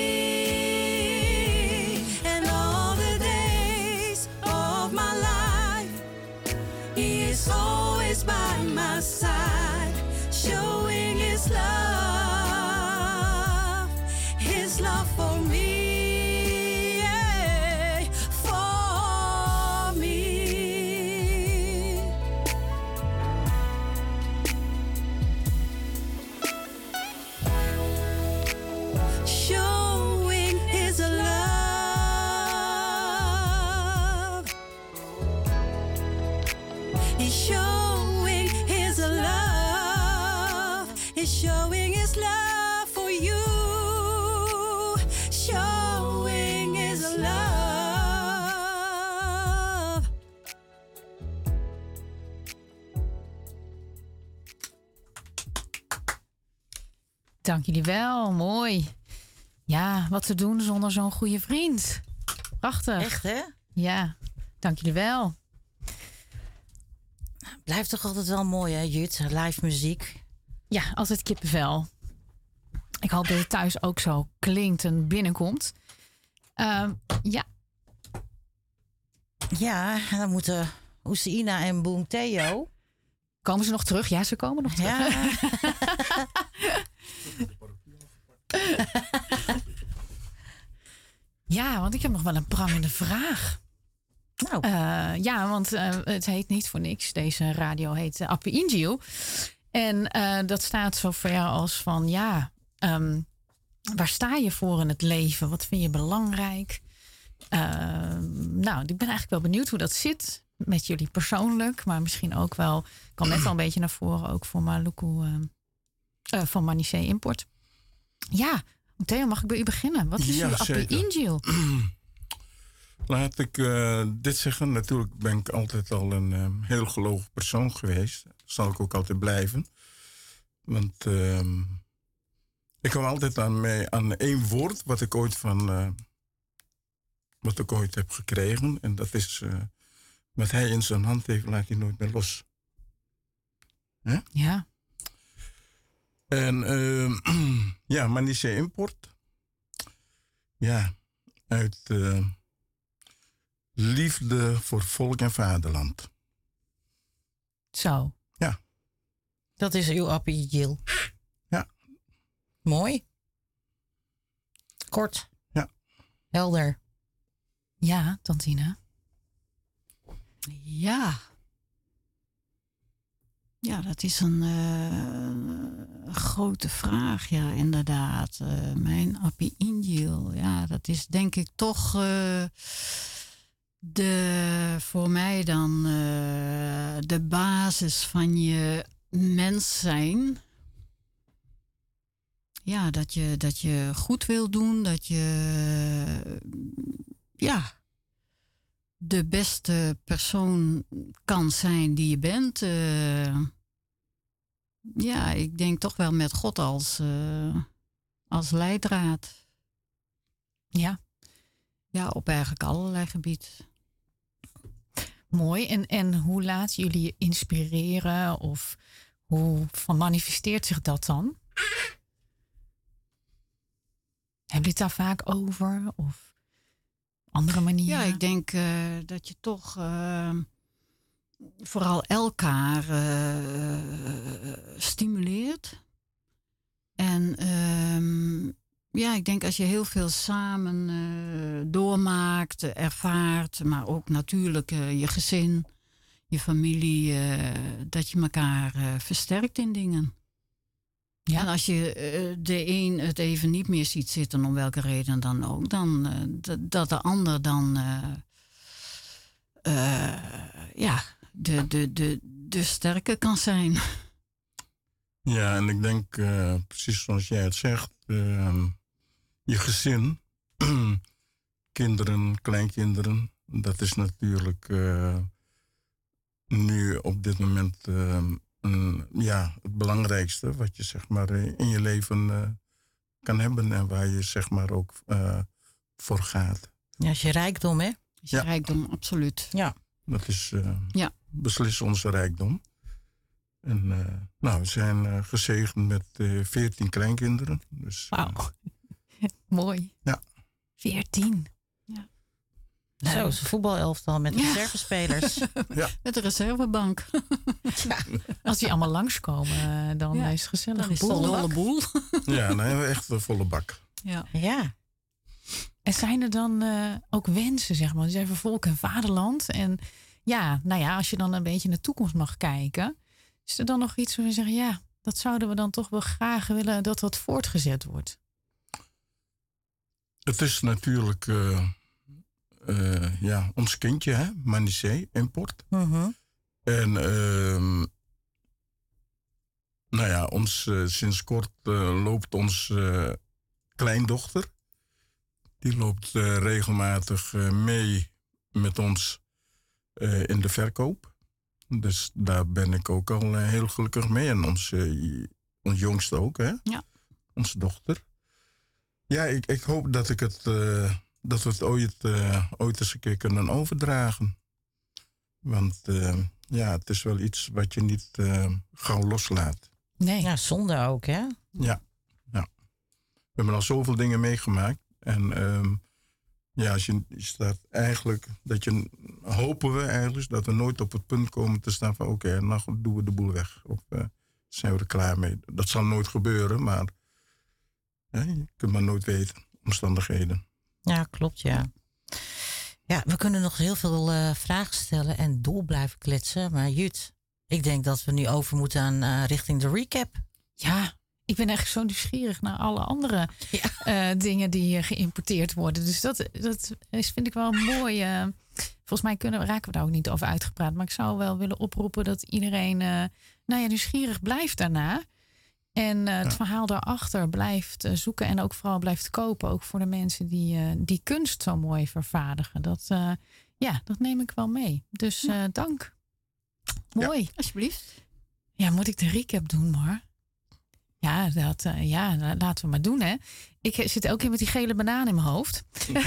Always by my side, showing His love for me, yeah, for me. Showing His love. He's showing His love. He's showing His love for you. Showing His love. Dank jullie wel, mooi. Ja, wat te doen zonder zo'n goede vriend. Prachtig. Echt, hè? Ja, dank jullie wel. Blijft toch altijd wel mooi, hè, Jut? Live muziek. Ja, altijd kippenvel. Ik hoop dat het thuis ook zo klinkt en binnenkomt. Ja. Ja, dan moeten Oeseïna en Boom Theo... Komen ze nog terug? Ja, ze komen nog terug. Ja. Ja, want ik heb nog wel een prangende vraag. Nou. Ja, want het heet niet voor niks. Deze radio heet Appe Injil. En dat staat zo ver als van... ja, waar sta je voor in het leven? Wat vind je belangrijk? Nou, ik ben eigenlijk wel benieuwd hoe dat zit... met jullie persoonlijk. Maar misschien ook wel... kwam net al een beetje naar voren... ook voor Maluku van Manissé Import. Ja, Theo, mag ik bij u beginnen? Wat is uw Appe Injil? Laat ik dit zeggen. Natuurlijk ben ik altijd al een heel gelovig persoon geweest. Dat zal ik ook altijd blijven. Want ik hou altijd aan één woord wat ik ooit heb gekregen. En dat is wat hij in zijn hand heeft, laat hij nooit meer los. Huh? Ja. En ja, Manissé Import. Ja, uit liefde voor volk en vaderland. Zo. Ja. Dat is uw Appe Injil. Mooi. Kort. Ja. Helder. Ja, Tantine. Ja. Ja, dat is een grote vraag, ja, inderdaad. Mijn Appie Injil, ja, dat is denk ik toch voor mij dan de basis van je mens zijn. Ja, dat je goed wil doen, dat je de beste persoon kan zijn die je bent. Ik denk toch wel met God als leidraad. Ja. Ja, op eigenlijk allerlei gebieden. Mooi. En hoe laten jullie je inspireren? Of hoe manifesteert zich dat dan? Hebben jullie het daar vaak over? Of andere manieren? Ja, ik denk dat je toch vooral elkaar stimuleert. En ik denk als je heel veel samen doormaakt, ervaart, maar ook natuurlijk je gezin, je familie, dat je elkaar versterkt in dingen. Ja. En als je de een het even niet meer ziet zitten, om welke reden dan ook, dan dat de ander dan de sterke kan zijn. Ja, en ik denk precies zoals jij het zegt, je gezin, kinderen, kleinkinderen, dat is natuurlijk nu op dit moment het belangrijkste wat je zeg maar in je leven kan hebben en waar je zeg maar ook voor gaat. Ja, is je rijkdom, hè? Is je rijkdom, absoluut. Ja. Dat is beslist onze rijkdom. En we zijn gezegend met 14 kleinkinderen. Dus, wauw. Mooi. Ja. 14. Ja. Zo, is een voetbalelftal met reservespelers. Ja. Met de reservebank. Als die allemaal langskomen, dan is het gezellig. Dan is het een volle boel. Ja, dan hebben we echt een volle bak. Ja. En zijn er dan ook wensen, zeg maar? Dus even volk en vaderland. En als je dan een beetje naar de toekomst mag kijken, is er dan nog iets waar we zeggen, dat zouden we dan toch wel graag willen dat dat voortgezet wordt? Het is natuurlijk ons kindje, hè? Manicé, import. Mm-hmm. En sinds kort loopt onze kleindochter. Die loopt regelmatig mee met ons in de verkoop. Dus daar ben ik ook al heel gelukkig mee. En ons jongste ook, hè? Ja. Onze dochter. Ja, ik hoop dat dat we het ooit eens een keer kunnen overdragen. Want het is wel iets wat je niet gauw loslaat. Nee. Ja, zonde ook, hè? Ja. We hebben al zoveel dingen meegemaakt. En als je staat eigenlijk, hopen we eigenlijk dat we nooit op het punt komen te staan van oké, nou doen we de boel weg. Of zijn we er klaar mee. Dat zal nooit gebeuren, maar je kunt maar nooit weten. Omstandigheden. Ja, klopt, ja. Ja, we kunnen nog heel veel vragen stellen en door blijven kletsen. Maar Jut, ik denk dat we nu over moeten aan richting de recap. Ja, ik ben echt zo nieuwsgierig naar alle andere dingen die geïmporteerd worden. Dus dat vind ik wel mooi. Volgens mij raken we daar ook niet over uitgepraat. Maar ik zou wel willen oproepen dat iedereen nieuwsgierig blijft daarna. En het verhaal daarachter blijft zoeken en ook vooral blijft kopen. Ook voor de mensen die kunst zo mooi vervaardigen. Dat neem ik wel mee. Dus dank. Mooi. Ja, alsjeblieft. Ja, moet ik de recap doen, maar? Ja, laten we maar doen, hè. Ik zit elke keer met die gele banaan in mijn hoofd.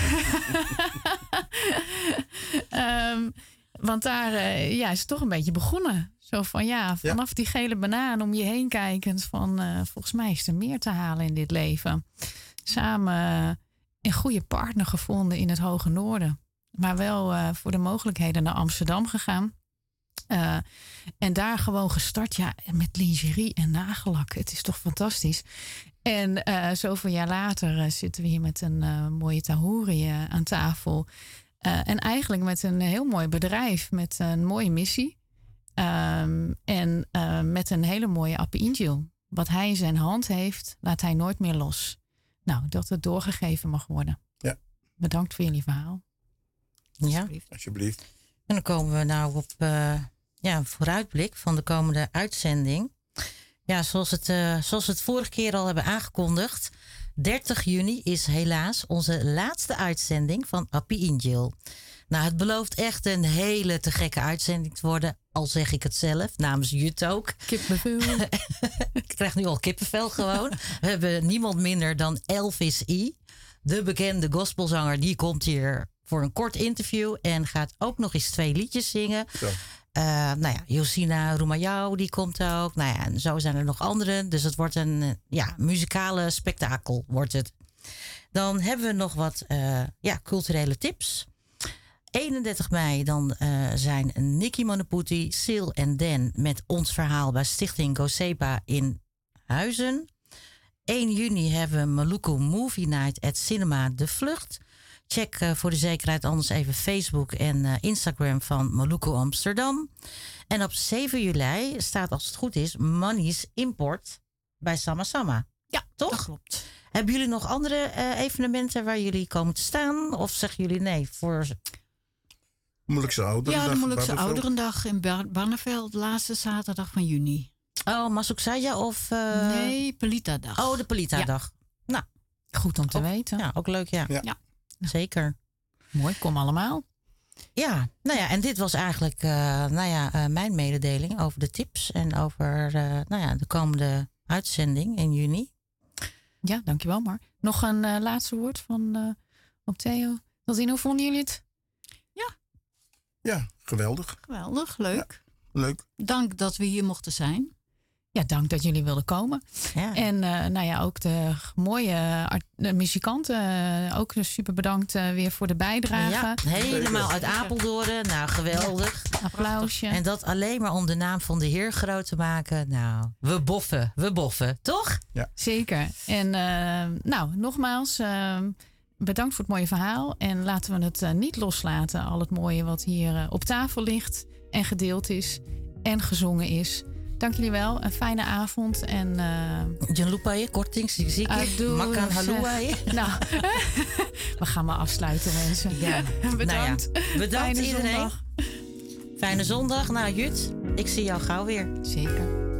Want daar is het toch een beetje begonnen. Zo van vanaf die gele banaan om je heen kijkend van volgens mij is er meer te halen in dit leven. Samen een goede partner gevonden in het Hoge Noorden. Maar wel voor de mogelijkheden naar Amsterdam gegaan. En daar gewoon gestart met lingerie en nagellak. Het is toch fantastisch. En zoveel jaar later zitten we hier met een mooie Tahouri aan tafel. En eigenlijk met een heel mooi bedrijf, met een mooie missie. En met een hele mooie Appie Injil. Wat hij in zijn hand heeft, laat hij nooit meer los. Nou, dat het doorgegeven mag worden. Ja. Bedankt voor jullie verhaal. Ja, alsjeblieft. En dan komen we nou op een vooruitblik van de komende uitzending. Ja, zoals we het vorige keer al hebben aangekondigd. 30 juni is helaas onze laatste uitzending van Appie Injil. Nou, het belooft echt een hele te gekke uitzending te worden. Al zeg ik het zelf, namens Jut ook. Kippenvel. Ik krijg nu al kippenvel gewoon. We hebben niemand minder dan Elvis E. De bekende gospelzanger. Die komt hier voor een kort interview. En gaat ook nog eens 2 liedjes zingen. Josina Roemayau, die komt ook. Nou ja, en zo zijn er nog anderen. Dus het wordt een muzikale spektakel wordt het. Dan hebben we nog wat culturele tips. 31 mei dan zijn Nicky Monoputi, Sil en Dan met ons verhaal bij Stichting Gosepa in Huizen. 1 juni hebben we Maluku Movie Night at Cinema De Vlucht. Check voor de zekerheid anders even Facebook en Instagram van Maluku Amsterdam. En op 7 juli staat, als het goed is, Money's Import bij Sama Sama. Ja, toch? Dat klopt. Hebben jullie nog andere evenementen waar jullie komen te staan? Of zeggen jullie nee voor... Moeilijkse Ouderendag. Ja, de Moeilijkse Ouderendag in Barneveld, de laatste zaterdag van juni. Oh, Masuksaya of... Nee, Pelita-dag. Oh, de Pelita-dag. Ja. Nou, goed om te weten. Ja, ook leuk, ja. Zeker. Mooi, kom allemaal. Ja, en dit was eigenlijk mijn mededeling over de tips en over de komende uitzending in juni. Ja, dankjewel Mar. Nog een laatste woord van op Theo. Hoe vonden jullie het? Ja, geweldig. Geweldig, leuk. Ja, leuk. Dank dat we hier mochten zijn. Ja, dank dat jullie wilden komen. Ja. En ook de mooie muzikanten. Ook super bedankt weer voor de bijdrage. Ja, helemaal uit Apeldoorn. Nou, geweldig. Ja, applausje. En dat alleen maar om de naam van de Heer groot te maken. Nou, we boffen, toch? Ja. Zeker. En nogmaals, bedankt voor het mooie verhaal. En laten we het niet loslaten. Al het mooie wat hier op tafel ligt en gedeeld is en gezongen is. Dank jullie wel. Een fijne avond. En Janlupaye, kortings, zie ik. Makan haluaye. Nou, we gaan maar afsluiten, mensen. Ja. Bedankt. Bedankt Fijne iedereen. zondag. Fijne zondag. Nou, Jut, ik zie jou gauw weer. Zeker.